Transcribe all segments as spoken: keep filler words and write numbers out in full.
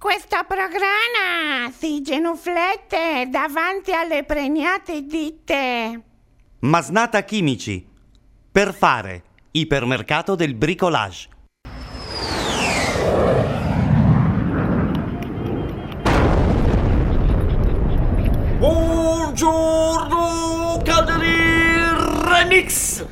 Questo programma si genuflette davanti alle premiate ditte. Masnata Chimici. Per fare ipermercato del bricolage. Buongiorno Calderi Remix.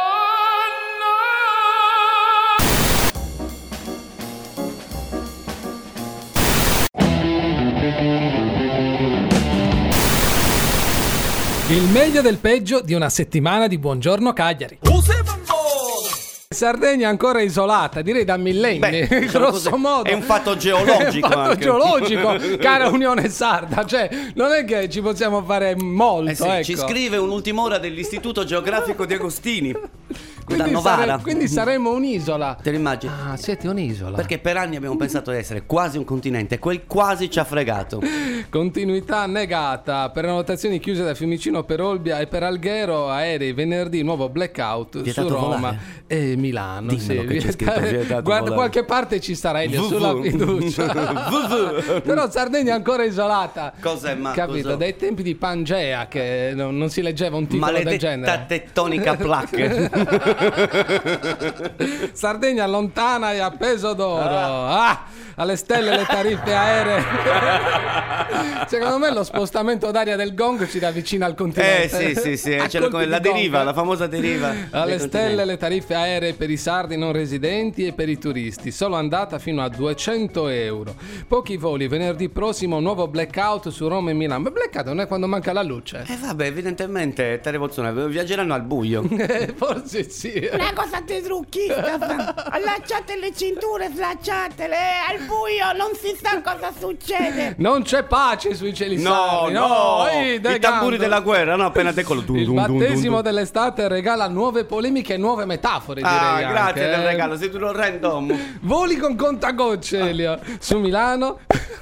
Il meglio del peggio di una settimana di Buongiorno Cagliari. Sardegna ancora isolata, direi da millenni. Beh, grosso così, modo. è un fatto geologico. È un fatto anche. geologico, cara Unione Sarda. Cioè, non è che ci possiamo fare molto. Eh sì, ecco. Ci scrive un'ultima ora dell'Istituto Geografico di Agostini. Da Quindi, Novara. sare- quindi saremo un'isola. Te lo immagini? Ah, siete un'isola. Perché per anni abbiamo pensato di essere quasi un continente, quel quasi ci ha fregato. Continuità negata. Prenotazioni chiuse da Fiumicino per Olbia e per Alghero. Aerei venerdì, nuovo blackout Vietato su Roma volare. e Milano. Dimmelo sì, che c'è scritto vietato Guarda, volare. qualche parte ci sarà Elio vu vu. sulla fiducia. vu vu. Però Sardegna è ancora isolata. Cos'è, ma Capito? cos'è? Dai tempi di Pangea che non, non si leggeva un titolo del Maledetta genere. tettonica plaque. Sardegna lontana e a peso d'oro. Ah, alle stelle le tariffe aeree. Secondo me lo spostamento d'aria del gong ci avvicina al continente. Eh sì, sì, sì, A c'è colpi come la di gong. deriva, la famosa deriva. Alle del stelle continente. le tariffe aeree per i sardi non residenti e per i turisti, solo andata fino a duecento euro. Pochi voli, venerdì prossimo nuovo blackout su Roma e Milano. Ma blackout non è quando manca la luce? Eh vabbè, evidentemente te rivoluzione, viaggeranno al buio. Eh, forse sì. Una cosa di trucchista. Allacciate le cinture, slacciatele. Al buio non si sa cosa succede. Non c'è pace sui cieli No, sardi. no, Ehi, i dai, tamburi canto. della guerra, no, appena decollo. Dun, Il dun, dun, battesimo dun, dun. dell'estate regala nuove polemiche e nuove metafore, Ah, direi. grazie anche, del eh. regalo, sei tu un random. Voli con contagocce, Elio. Su Milano.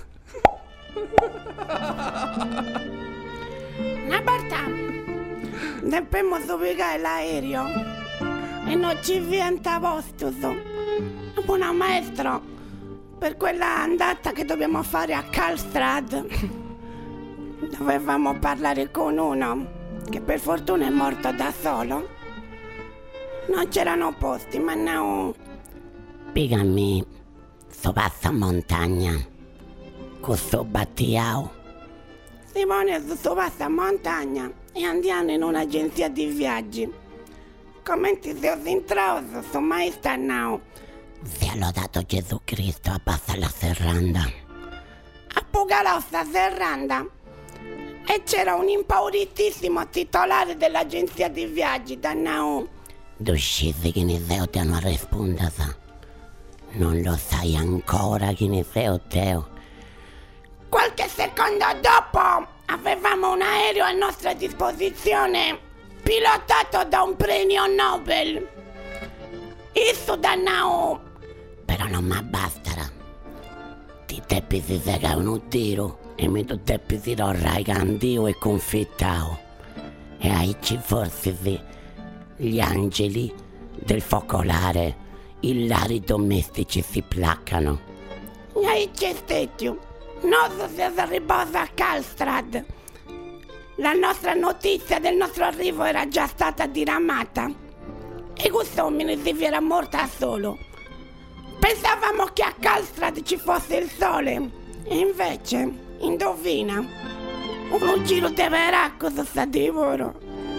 Una volta dobbiamo subire l'aereo e non ci viene posto. Buona maestro, per quella andata che dobbiamo fare a Karlstad dovevamo parlare con uno che per fortuna è morto da solo. Non c'erano posti, ma no. Spiegami, sto passa montagna, questo battiao. Simone, sto passa montagna e andiamo in un'agenzia di viaggi. Come ti sei intraso, sto mai stanno. Si è lodato Gesù Cristo, abbassa la serranda. A Pugalossa serranda. E c'era un impauritissimo titolare dell'agenzia di viaggi, Dannao. Duscisi che ne sei te non risponda. Non lo sai ancora chi ne sei Teo. Qualche secondo dopo avevamo un aereo a nostra disposizione, pilotato da un premio Nobel. Isso Dannao. Però non mi bastarà. Ti teppi si sega un tiro e mi tu teppi si torrai candio e confittao. E ai ci forse sì, gli angeli del focolare, i lari domestici si placcano. E ai c'è stetio, non si riposa a Karlstad. La nostra notizia del nostro arrivo era già stata diramata. E questo uomo si era morta solo. Pensavamo che a Karlstad ci fosse il sole. E invece, indovina, un giro di veracco sono stati loro.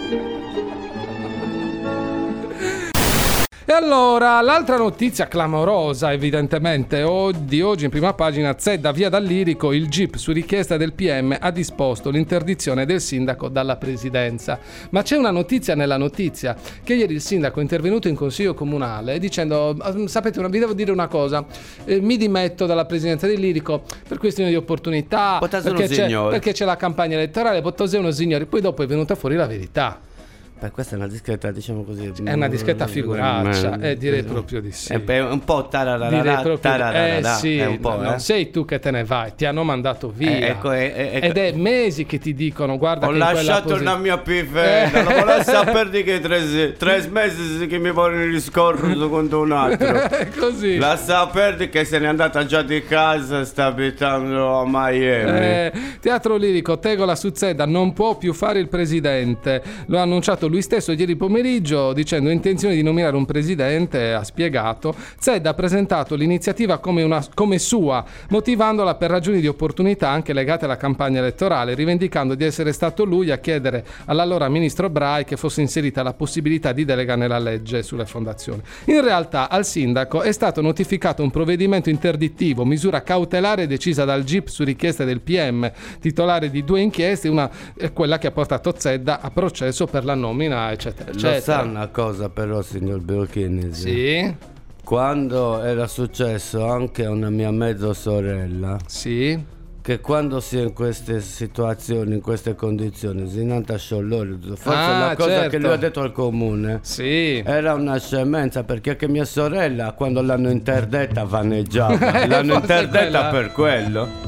E allora, l'altra notizia clamorosa, evidentemente, o- di oggi in prima pagina, Zedda via dal Lirico, il G I P su richiesta del P M ha disposto l'interdizione del sindaco dalla presidenza. Ma c'è una notizia nella notizia, che ieri il sindaco è intervenuto in consiglio comunale dicendo, sapete, vi devo dire una cosa, eh, mi dimetto dalla presidenza del Lirico per questione di opportunità, Potete perché uno c'è, signore. perché c'è la campagna elettorale, potete uno signore, poi dopo è venuta fuori la verità. Beh, questa è una discreta, diciamo così. È una discreta figuraccia, eh, direi proprio di sì. È un po' tararara, Direi proprio di- tararara, eh sì, è un po', no, non eh. sei tu che te ne vai, ti hanno mandato via. Eh, ecco, eh, eh, Ed è mesi che ti dicono, guarda Ho che in quella lasciato posi- la mia pifetta, Eh. non volevo sapere di che tre, tre mesi che mi vogliono riscorrere secondo un altro. È così. La sapere che se n'è andata già di casa, sta abitando a Miami. Eh, teatro lirico, Tegola su Zedda non può più fare il presidente. Lo ha annunciato lui stesso ieri pomeriggio dicendo intenzione di nominare un presidente, ha spiegato. Zedda ha presentato l'iniziativa come, una, come sua, motivandola per ragioni di opportunità anche legate alla campagna elettorale, rivendicando di essere stato lui a chiedere all'allora ministro Brai che fosse inserita la possibilità di delega nella legge sulle fondazioni. In realtà al sindaco è stato notificato un provvedimento interdittivo, misura cautelare decisa dal G I P su richiesta del P M, titolare di due inchieste, una è quella che ha portato Zedda a processo per la nomina, eccetera, eccetera. Lo sa una cosa però, signor Biolchini? Sì, Quando era successo anche a una mia mezzo sorella, sì. che quando si è in queste situazioni, in queste condizioni, si nanta sciolore, forse Ah, la cosa certo. che lui ha detto al comune Sì. era una scemenza, perché anche mia sorella quando l'hanno interdetta vaneggiava. L'hanno Forse interdetta quella. per quello.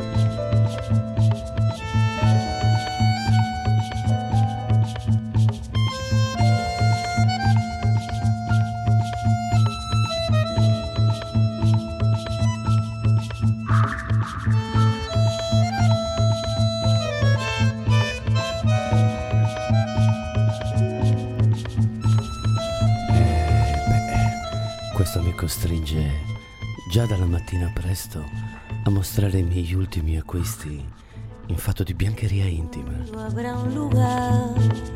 Questo mi costringe già dalla mattina presto a mostrare i miei ultimi acquisti in fatto di biancheria intima. Habrá un lugar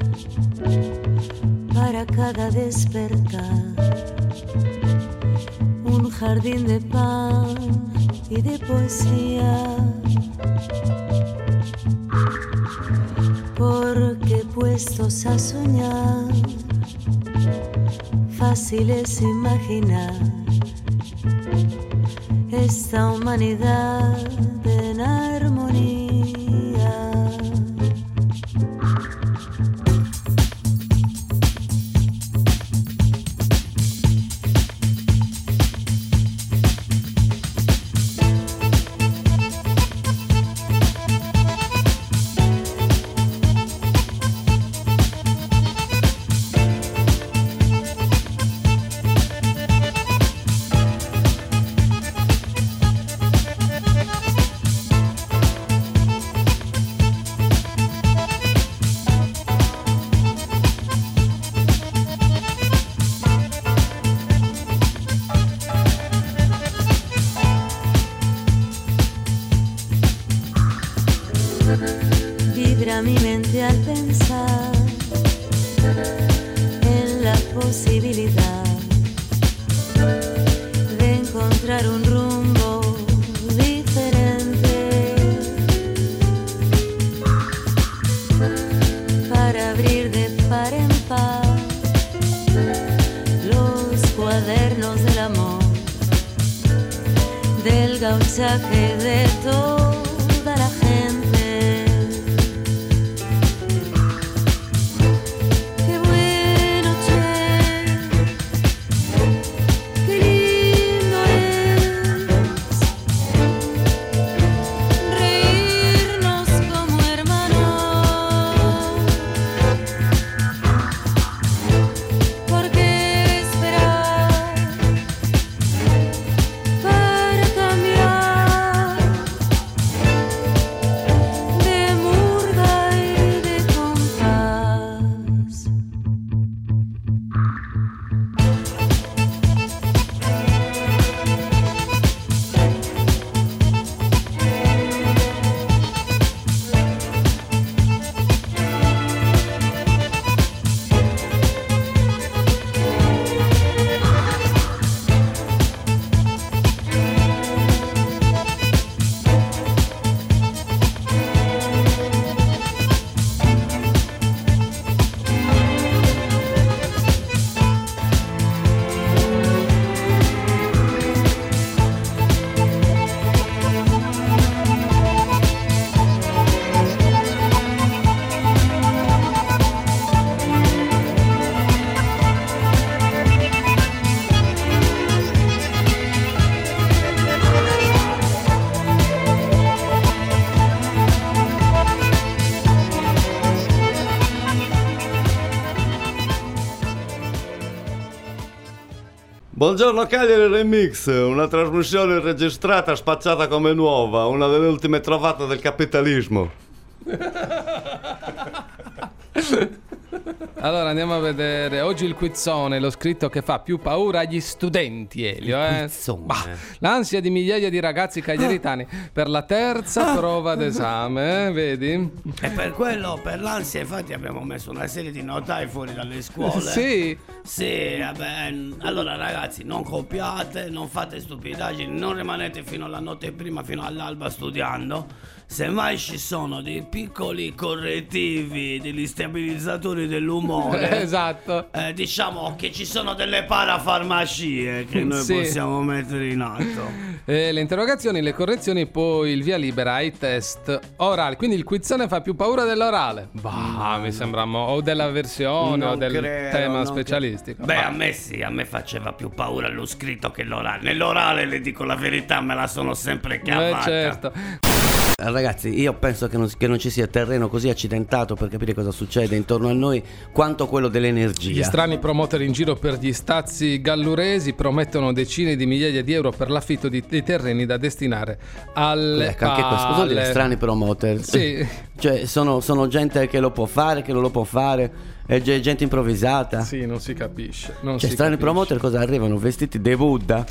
para cada despertar, un jardín de pan y de poesía, porque puestos a soñar, fácil es imaginar esta humanidad en armonía. Vibra mi mente al pensar en la posibilidad de encontrar un rumbo diferente para abrir de par en par los cuadernos del amor, del gauchaje de toda la gente. Buongiorno Cagliari Remix, una trasmissione registrata spacciata come nuova, una delle ultime trovate del capitalismo. Allora andiamo a vedere. Oggi il quizzone, l'ho scritto che fa più paura agli studenti, Elio. Eh? Bah, l'ansia di migliaia di ragazzi cagliaritani per la terza prova d'esame, eh? Vedi? E per quello, per l'ansia, infatti abbiamo messo una serie di notai fuori dalle scuole. Sì. Sì, vabbè. Allora ragazzi, non copiate, non fate stupidaggini, non rimanete fino alla notte prima, fino all'alba studiando. Semmai ci sono dei piccoli correttivi, degli stabilizzatori dell'umore. Esatto. Eh, diciamo che ci sono delle parafarmacie che noi Sì. possiamo mettere in atto. Eh, le interrogazioni, le correzioni, poi il via libera ai test orali. Quindi il quizzone fa più paura dell'orale. Bah, mi sembra mo- o della versione Non o del credo, tema non specialistico. Beh, Bah. a me sì, a me faceva più paura lo scritto che l'orale. Nell'orale, le dico la verità, me la sono sempre Eh, cavata. certo. Ragazzi, io penso che non, che non ci sia terreno così accidentato per capire cosa succede intorno a noi quanto quello Gli dell'energia. strani promoter in giro per gli stazi galluresi promettono decine di migliaia di euro per l'affitto di, di terreni da destinare alle Ecco, anche questo, cosa vuol dire palle. strani promoter? Sì. Cioè, sono, sono gente che lo può fare, che non lo può fare, è ge- gente improvvisata. Sì, non si capisce. Non Cioè, si strani capisce. promoter cosa arrivano? Vestiti de Buddha?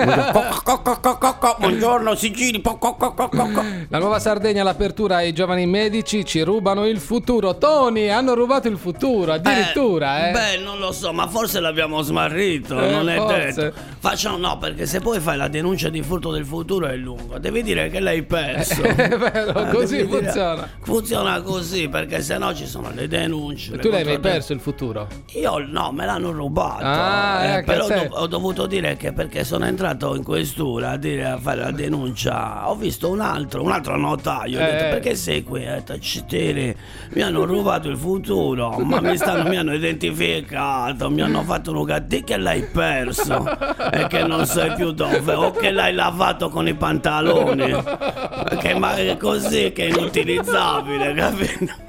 Buongiorno sigilli. La Nuova Sardegna, l'apertura ai giovani medici, ci rubano il futuro. Tony, hanno rubato il futuro, addirittura, eh. Beh, non lo so, ma forse l'abbiamo smarrito, Eh, non è forse. detto. Facciamo no, perché se poi fai la denuncia di furto del futuro è lungo. Devi dire che l'hai perso. È vero, Eh, così devi dire- funziona. Funziona così, perché sennò ci sono le denunce. le Tu l'hai mai controdenunce. perso il futuro? Io no, me l'hanno rubato. Ah, eh, anche però a te. do- ho dovuto dire che perché sono entrato in questura a, dire, a fare la denuncia, ho visto un altro, un altro notaio. Ho Eh. detto perché sei qui? Ho detto "Cittere, mi hanno rubato il futuro, ma mi, stanno, mi hanno identificato, mi hanno fatto un gatto che l'hai perso e che non sai più dove, o che l'hai lavato con i pantaloni. Che ma è così che è inutilizzabile, capito?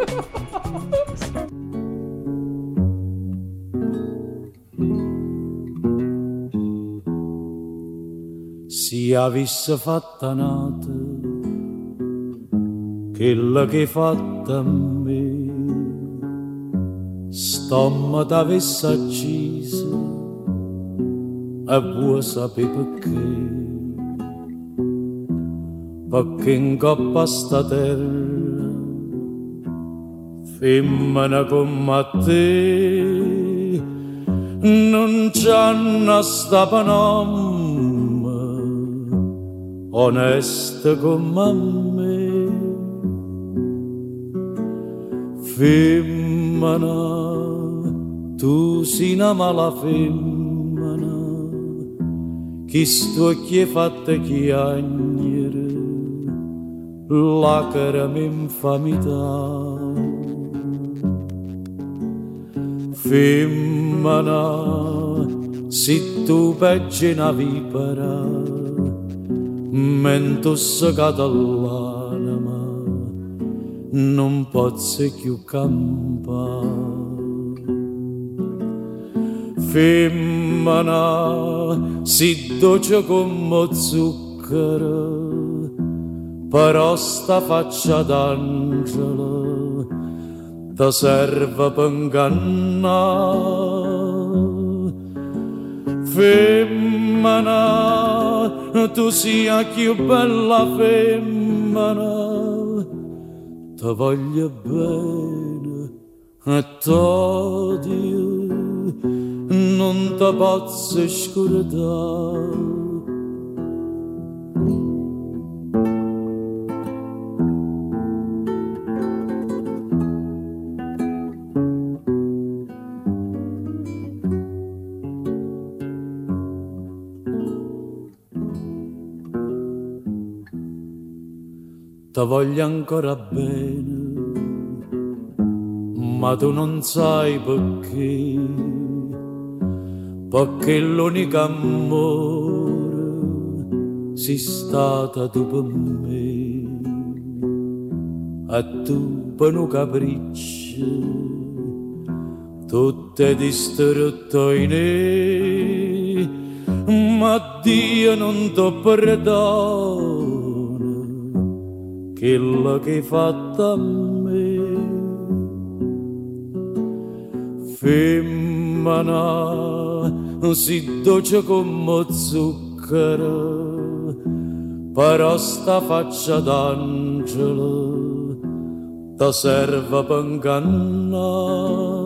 Si avesse fatta nata quella che hai fatta a me, stomma t'avesse accisa e vuoi sapere perché, perché in coppa a sta terra femmina come te non c'hanno sta panomma onesta come me. Femmina, tu sei una mala femmina, chi sto chi è fatta chiagnere, lacrime infamità. Femmina, se tu peggi una vipera, mento l'anima, non posso più campare. Femmina, si dolce come zucchero, però sta faccia d'angelo ti serve per ingannare. Femmina, tu sia più bella femmina, ti voglio bene e t'odio, non ti posso scordare. Ti voglio ancora bene, ma tu non sai perché, perché l'unico amore sei stata tu per me, e tu per un capriccio, tutte distrutto in me. ma Dio non ti perdona quello che hai fatto a me. Femmina si dolce come zucchero, però sta faccia d'angelo ti serve per ingannare.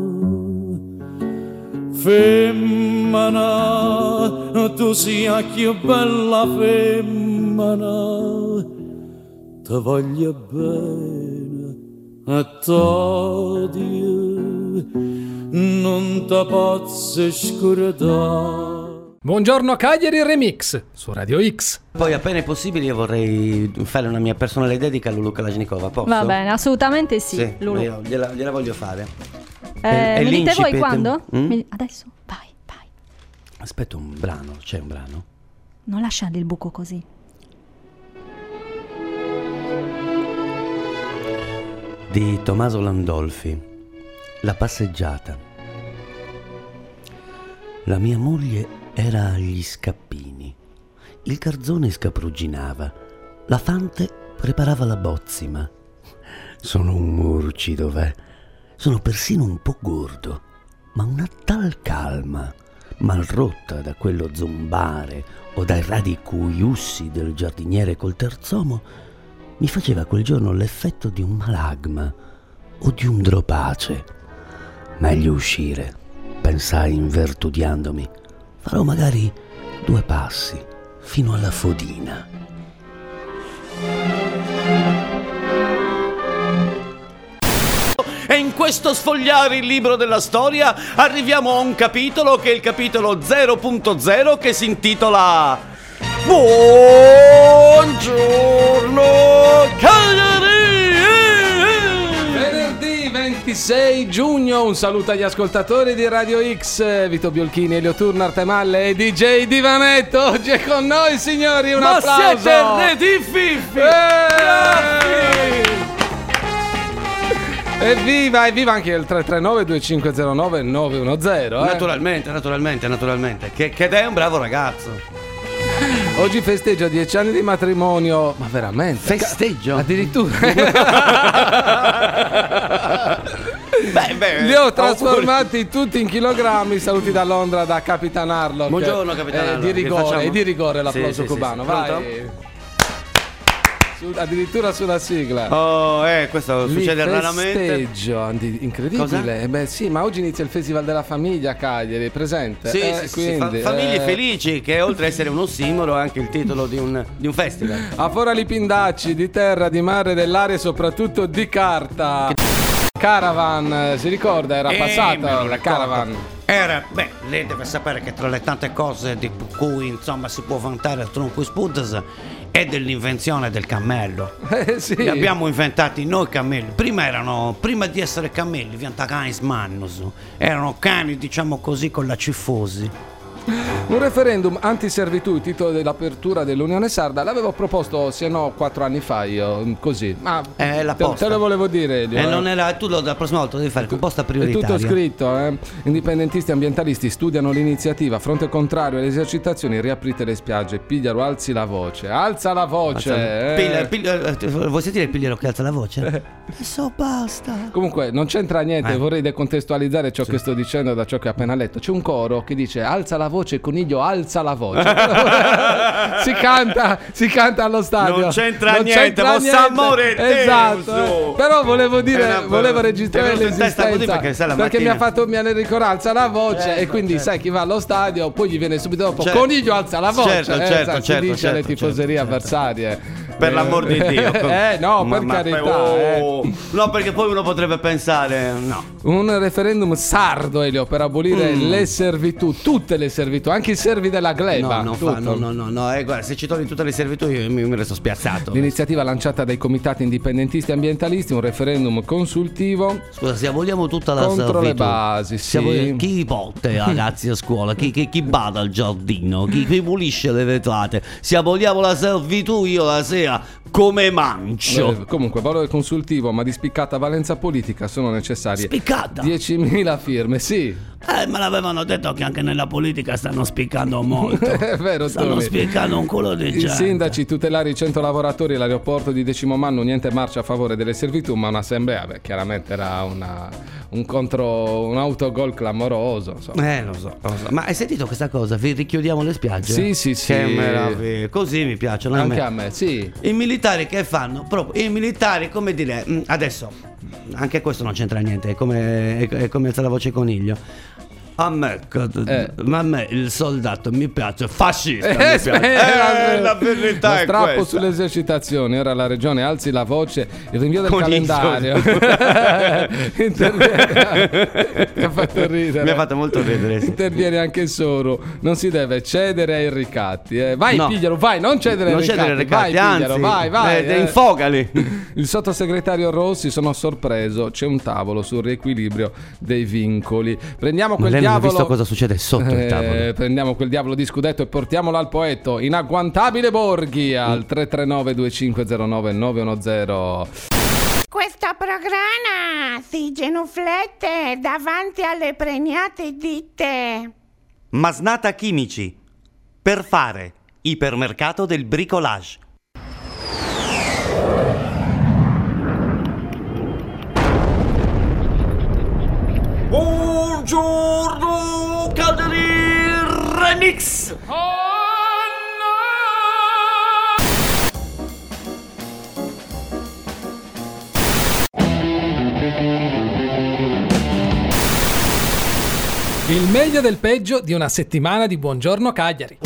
Femmina, tu sia più bella femmina, ti voglio bene e t'odio, non ti posso scordare. Buongiorno Cagliari Remix su Radio X. Poi appena è possibile io vorrei fare una mia personale dedica a Lulu Kalashnikova, posso? Va bene, assolutamente sì, Sì, Lulu. io gliela, gliela voglio fare. Eh, È- è mi dite voi l'incipit. quando? Mm? Mi- Adesso, vai, vai. Aspetta un brano, c'è un brano? Non lasciare il buco così. Di Tommaso Landolfi, La passeggiata. La mia moglie era agli scappini. Il garzone scaprugginava. La fante preparava la bozzima. Sono un murcido, ve. Sono persino un po' gordo, ma una tal calma, mal rotta da quello zombare o dai radicuiussi del giardiniere col terzomo, mi faceva quel giorno l'effetto di un malagma o di un dropace. Meglio uscire, pensai invertudiandomi. Farò magari due passi fino alla fodina. E in questo sfogliare il libro della storia arriviamo a un capitolo che è il capitolo zero punto zero, che si intitola Buongiorno Cagliari! Venerdì ventisei giugno, un saluto agli ascoltatori di Radio X, Vito Biolchini, Elio Turno, Arte Malle e D J Divanetto. Oggi è con noi, signori, un Ma applauso. siete re di fiffi! Eh! Evviva, evviva anche il tre tre nove due cinque zero nove nove uno zero. Eh? Naturalmente, naturalmente, naturalmente. Che, che è un bravo ragazzo. Oggi festeggia dieci anni di matrimonio. Ma veramente? Festeggio? Addirittura. Beh, beh, Li ho trasformati tutti in chilogrammi. Saluti da Londra da Capitan Harlock. Buongiorno, Capitan Eh, Harlock. di Che rigore, facciamo? e di rigore l'applauso Sì, sì, sì, cubano. sì. Vai. Pronto? Su- addirittura sulla sigla. Oh, eh, questo Li succede raramente. festeggio, andi- incredibile. Cosa? Eh beh, sì, ma oggi inizia il Festival della Famiglia a Cagliari, presente? Sì, Eh, sì, sì, fa- quindi, famiglie eh, felici, che oltre ad essere un ossimoro è anche il titolo di un, di un festival. A Fora Lipindacci, di terra, di mare, dell'aria e soprattutto di carta. Caravan, eh, si ricorda? Era Eh, passata me lo la ricordo. Caravan. Era, beh, lei deve sapere che tra le tante cose di cui insomma si può vantare il Trunquis Putas è dell'invenzione del cammello. Eh sì. Li abbiamo inventati noi cammelli. Prima erano, prima di essere cammelli, Viantacais Mannus, erano cani, diciamo così, con la cifosi. Un referendum anti-servitù, il titolo dell'apertura dell'Unione Sarda, l'avevo proposto, se no, quattro anni fa io, così. Ma È la te, posta. te lo volevo dire, Elio, E eh. non era, tu lo, la prossima volta devi fare composta È prioritaria. tutto scritto, eh. Indipendentisti e ambientalisti studiano l'iniziativa. A fronte contrario alle esercitazioni, riaprite le spiagge. Pigliaro, alzi la voce. Alza la voce. eh. Piglia- piglia- eh, vuoi sentire il pigliero che alza la voce? Adesso basta. Comunque non c'entra niente, Eh. vorrei decontestualizzare ciò che sto dicendo da ciò che ho appena letto. C'è un coro che dice alza la voce, coniglio, alza la voce. si canta, si canta allo stadio. Non c'entra niente, vostra amore è te, esatto. su. Però volevo dire, È una- volevo registrare ti è venuto in testa così l'esistenza perché sai la perché mi mattina- ha fatto mi ha ricordato alza la voce Certo, e quindi certo. sai chi va allo stadio poi gli viene subito dopo Certo. coniglio alza la voce. Certo, eh, certo, sai, certo, si dice alle certo, tifoserie certo, avversarie. Per l'amor di Dio. eh no, Ma- per ma- carità. oh. eh. No, perché poi uno potrebbe pensare, no. Un referendum sardo, Elio, per abolire Mm. le servitù, tutte le servitù, anche i servi della gleba. No, non tutto. fa, no, no, no, no. Eh, guarda, se ci togli tutte le servitù io mi, mi resto spiazzato. L'iniziativa lanciata dai comitati indipendentisti e ambientalisti, un referendum consultivo Scusa, se aboliamo tutta la contro servitù, le basi, se aboli- sì. chi porta i ragazzi a scuola? Chi, chi, chi bada al giardino? Chi, chi pulisce le vetrate? Se aboliamo la servitù io la sera come mancio. Eh, comunque, valore consultivo ma di spiccata valenza politica sono necessarie Spiccata? diecimila firme, sì. Eh, me l'avevano detto che anche nella politica stanno spiccando molto. È vero, Stanno Tony. spiccando un culo di I gente. sindaci tutelare i cento lavoratori all'aeroporto di Decimomannu, niente marcia a favore delle servitù, ma un'assemblea, beh, chiaramente era una, un contro un autogol clamoroso, insomma. Eh, lo so, lo so. Ma hai sentito questa cosa? Vi richiudiamo le spiagge? Sì, sì, sì. Che meraviglia. Così mi piacciono. Anche a a me, sì. I militari che fanno? Proprio i militari, come dire, mh, adesso anche questo non c'entra niente, è come, è, è come alzare la voce coniglio. A me, Eh. ma a me il soldato mi piace, fascista mi Eh, piace. spera, Eh, la verità lo è strappo questa. sulle esercitazioni. Ora la regione alzi la voce, il rinvio del Coniglio. calendario. Interviene. Mi ha fatto ridere. Mi ha fatto molto ridere, sì. Interviene anche Soro. Non si deve cedere ai ricatti. eh. Vai, No. piglialo, vai, non cedere Non ai cedere ricatti. ai ricatti, vai, piglialo, anzi, vai, vai. eh, eh. infogali. Il sottosegretario Rossi, sono sorpreso, c'è un tavolo sul riequilibrio dei vincoli. Prendiamo Ma quel lei non ha diavolo. visto cosa succede sotto il tavolo? Eh, prendiamo quel diavolo di scudetto e portiamolo al poeto inagguantabile Borghi al tre tre nove due cinque zero nove nove uno zero. Questo programma si genuflette davanti alle pregnate ditte. Masnata Chimici. Per fare. Ipermercato del bricolage. Buongiorno Calderi Remix. Il meglio del peggio di una settimana di Buongiorno Cagliari.